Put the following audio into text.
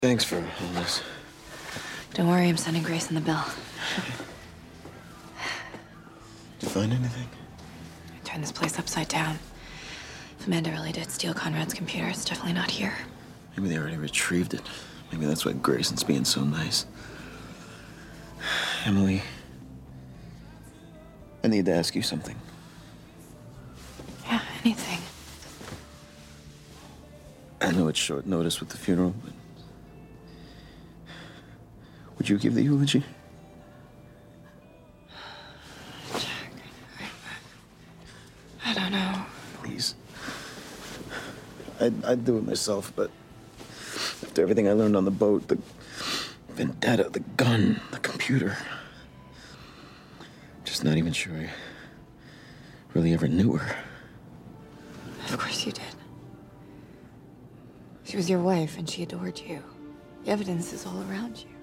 Thanks for all this. Don't worry, I'm sending Grayson the bill. Did you find anything? I turned this place upside down. If Amanda really did steal Conrad's computer, it's definitely not here. Maybe they already retrieved it. Maybe that's why Grayson's being so nice. Emily, I need to ask you something. Yeah, anything. I know it's short notice with the funeral, but would you give the eulogy? Jack, I don't know. Please. I'd do it myself, but after everything I learned on the boat, the vendetta, the gun, the computer, I'm just not even sure I really ever knew her. Of course you did. She was your wife and she adored you. The evidence is all around you.